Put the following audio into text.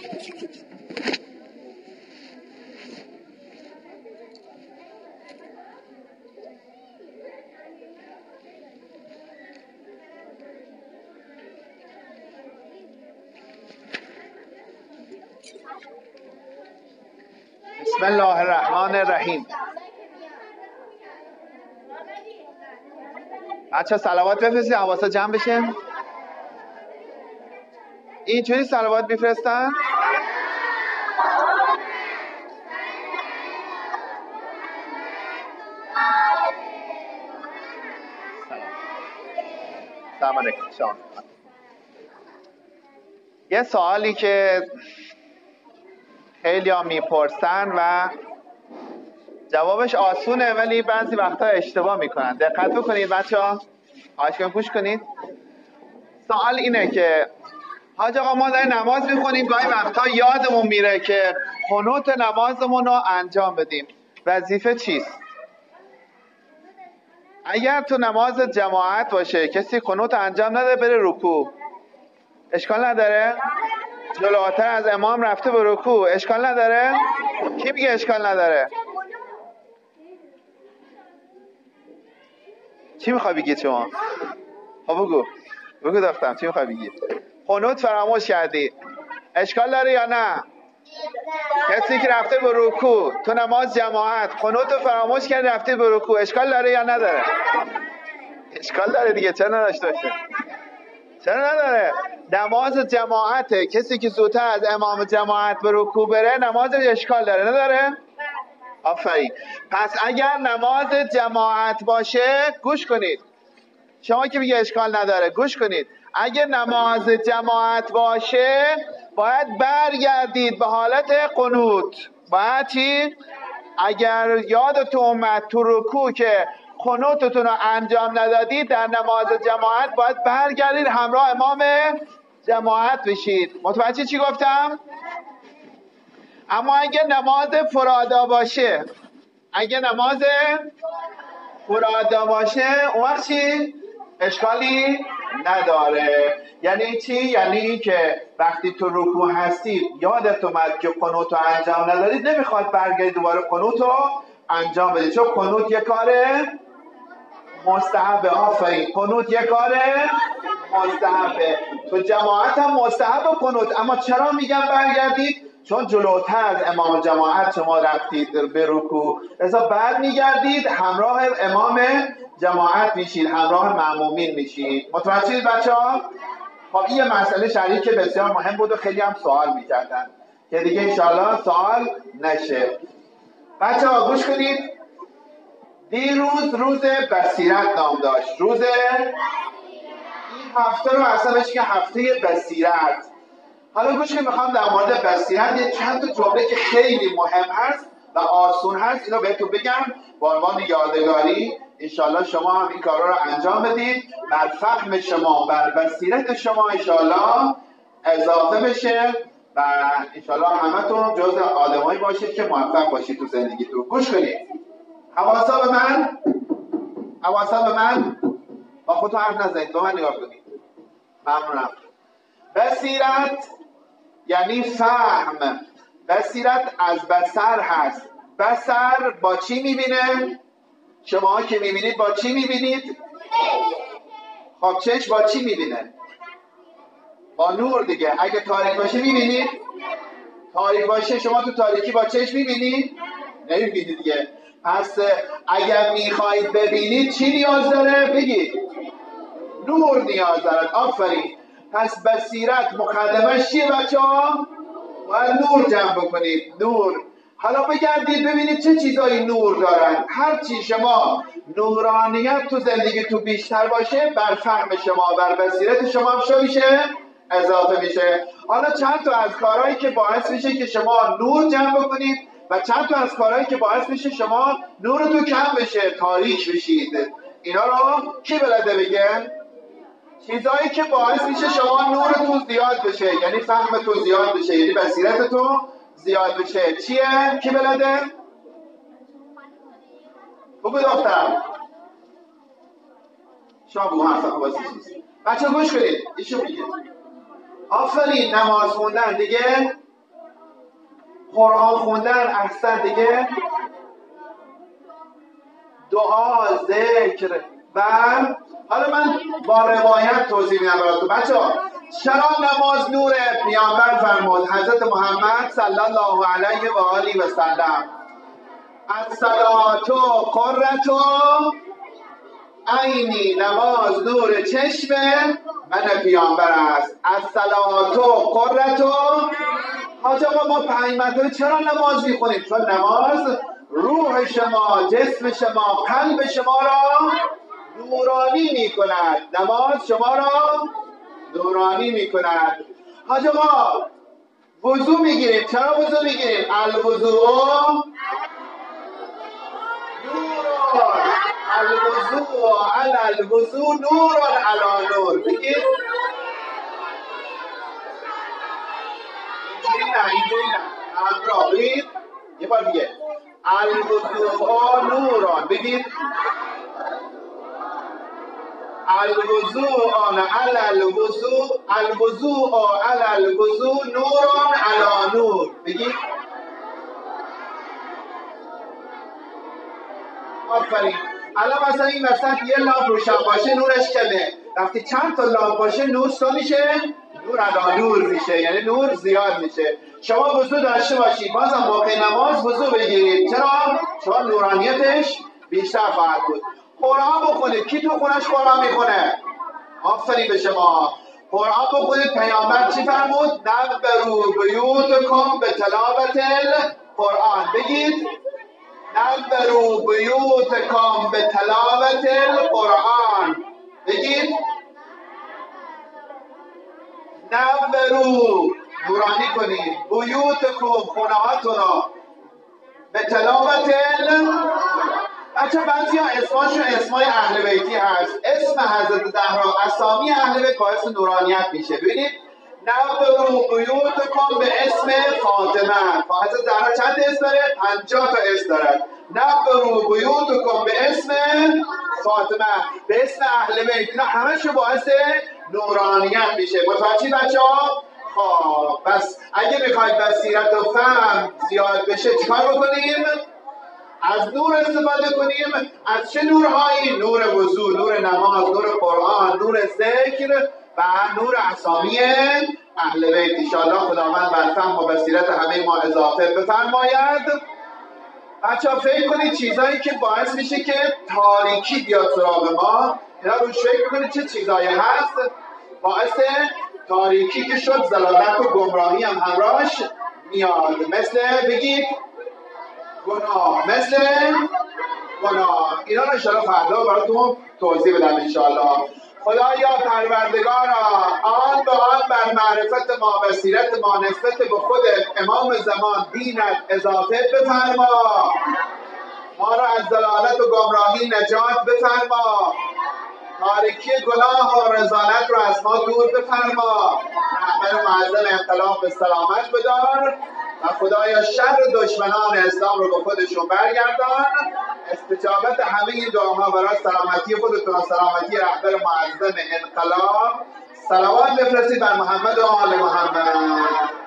بسم الله الرحمن الرحیم. بچه صلوات بفرستید حواسا جمع بشه. اینجوری صلوات میفرستن؟ سلام علیکم. یه سوالی که خیلی ها میپرسن و جوابش آسونه ولی بعضی وقتا اشتباه میکنن. دقت بکنید بچه ها، آشکن گوش کنید. سوال اینه که حاج آقا ما داریم نماز میخونیم، گاهی وقتا یادمون میره که قنوت نمازمون رو انجام بدیم. وظیفه چیست؟ اگر تو نماز جماعت باشه کسی قنوت انجام نده بره رکوع، اشکال نداره؟ جلوتر از امام رفته به رکوع، اشکال نداره؟ کی میگه اشکال نداره؟ چی میخوای بگید شما؟ خب بگو دخترم چی میخوای بگید؟ قنوت فراموش کردی، اشکال داره یا نه؟ کسی که رفته به رکوع تو نماز جماعت قنوت رو فراموش کرد رفته به رکوع، اشکال داره یا نداره؟ اشکال داره دیگه، چرا نداشته باشه؟ چرا نداره؟ نماز جماعته، کسی که زودتر از امام جماعت به رکوع بره نمازش اشکال داره نداره؟ آفرین. پس اگر نماز جماعت باشه گوش کنید، شما که میگه اشکال نداره گوش کنید، اگر نماز جماعت باشه باید برگردید به حالت قنوت. باید چی؟ اگر یادتون اومد تو رکوع که قنوتتون رو انجام ندادید در نماز جماعت باید برگردید همراه امام جماعت بشید. متوجه چی گفتم؟ اما اگه نماز فرادا باشه، اگه نماز فرادا باشه اون وقت چی؟ اشکالی نداره. یعنی چی؟ یعنی که وقتی تو رکوع هستید یادت اومد که قنوت رو انجام ندادید، نمیخواد برگردید دوباره قنوت رو انجام بدید، چون قنوت یک کاره مستحبه. آفرین، قنوت یک کاره مستحبه. تو جماعت هم مستحب قنوت، اما چرا میگم برگردید؟ چون جلوتر از امام جماعت شما رفتید به رکوع، لذا بعد میگردید همراه امام جماعت میشید، همراه مأمومین میشید. متوجهید بچه‌ها؟ خب این یه مسئله شرعی که بسیار مهم بود و خیلی هم سوال میکردن که دیگه انشاءالله سوال نشه. بچه‌ها گوش کنید، دیروز روز بصیرت نام داشت. روز این هفته رو اصلا بهش که هفته بصیرت. حالا گوش کنید، میخوام در مورد بصیرت یه چند تا جمله که خیلی مهم هست و آسون هست اینو بهتون بگم به عنوان یادگاری. انشالله شما هم این کارا رو انجام بدید، بر فهم شما، بر بصیرت شما انشالله اضافه بشه و انشالله همتون جز آدمایی باشید که موفق باشید تو زندگیتون. گوش کنید، حواسا به من با خودتون حرف نزنید، به من نگاه کنید. ممنونم. بصیرت یعنی فهم. بصیرت از بصر هست. بصر با چی میبینه؟ شما که میبینید با چی میبینید؟ خب چشم با چی میبینه؟ با نور دیگه. اگه تاریک باشه میبینید؟ تاریک باشه شما تو تاریکی با چشم میبینید؟ نمیبینید دیگه. پس اگر میخواید ببینید چی نیاز داره؟ بگید. نور نیاز دارد. آفرین. پس بصیرت مقدمش چیه بچه ها؟ باید نور جمع بکنید. نور. حالا بگردید ببینید چه چیزایی نور دارن. هر چی شما نورانیت تو زندگی تو بیشتر باشه بر فهم شما، بر بصیرت شما هم شو میشه اضافه میشه. حالا چند تا از کارهایی که باعث میشه که شما نور جمع بکنید و چند تا از کارهایی که باعث میشه شما نورتون کم بشه، تاریک بشید. اینا رو کی بلده بگه؟ چیزایی که باعث میشه شما نورتون زیاد بشه، یعنی فهمتون زیاد بشه، یعنی بصیرتتون زیاد بشه. چیه؟ کی بلده؟ بگو دخترم. شما بگو حرف بچه گوش کنید. ایشون میگه آفرین، نماز خوندن دیگه قرآن خوندن اکثر دیگه دعا، ذکر و حالا من با روایت توضیح میدم براتون. بچه‌ها چرا نماز نوره؟ پیامبر فرمود، حضرت محمد صلی الله علیه و آله و سلم، الصلاة قرة عینی، نماز نور چشم من پیامبر است. الصلاة قرة. حاج آقا ما 5 مرتبه چرا نماز میخونیم؟ چون نماز روح شما، جسم شما، قلب شما را نورانی میکند. نماز شما را نورانی میکند. حاج آقا وضو میگیریم، چرا وضو میگیریم؟ الوضوء نور، الوضوء علی الوضوء نور علی نور. بگید اینجوری نه، اینجوری نه، همراه بگید یه بار دیگه، الوضوء نوران. بگید الوضوء علی الوضوء، الوضوء علی الوضوء نوران علی نور. بگید آفرین. الان مثلا این وسط یه لامپ روشن باشه نورش کمه، وقتی چند تا لامپ باشه نور سو میشه، نور علی نور میشه، یعنی نور زیاد میشه. شما وضو داشته باشید، بازم موقع نماز وضو بگیرید. چرا؟ چون نورانیتش بیشتر خواهد بود. قرآن بخونید. کی تو خونش قرآن میخونه؟ آفرین به شما. قرآن بخونید. پیامبر چی فرمود؟ نبرو بیوتکم به تلاوت القرآن. بگید نبرو بیوتکم به تلاوت القرآن. بگید نبرو، نورانی کنید، بیوتکم، خونهاتون رو، به تلاوت بچه بعضی ها اسماشون اسمای اهل بیتی هست. اسم حضرت زهرا، اسامی اهل بیت باعث نورانیت میشه. ببینید نبرو بیوتکم به اسم فاطمه. حضرت زهرا چند اسم داره؟ 50 تا اسم داره. نبرو بیوتکم به اسم فاطمه، به اسم اهل بیت. اینا همشون باعث نورانیت میشه. متوجه بچه ها؟ خب بس اگه میخواید بصیرت و فهم زیاد بشه چیکار بکنیم؟ از نور استفاده کنیم. از چه نورهایی؟ نور وضو، نور نماز، نور قرآن، نور ذکر و نور اسامی اهل بیت. انشاءالله خداوند بر فهم و بصیرت همه ما اضافه بفرماید. بچه‌ها فکر کنید چیزایی که باعث میشه که تاریکی بیاد سراغ ما، اینا روش فکر کنید چه چیزایی هست باعث تاریکی که شد ضلالت و گمراهی هم همراهش میاد. مثل بگید گناه، مثل گناه. اینا رو انشاءالله فردا براتون توضیح بدم انشاءالله. خدایا پروردگارا، آن به آن بر معرفت ما، بصیرت ما نسبت به خودت، امام زمان، دینت اضافه بفرما. ما را از ضلالت و گمراهی نجات بفرما. تاریکی گناه و رذالت را از ما دور بفرما. رحمت معظم انقلاب به سلامت بدار و خدایا شر دشمنان اسلام رو به خودشون برگردان. استجابت همه این دعاها برای سلامتی خودتون و سلامتی رهبر معظم انقلاب. صلوات بفرستید بر محمد و آل محمد.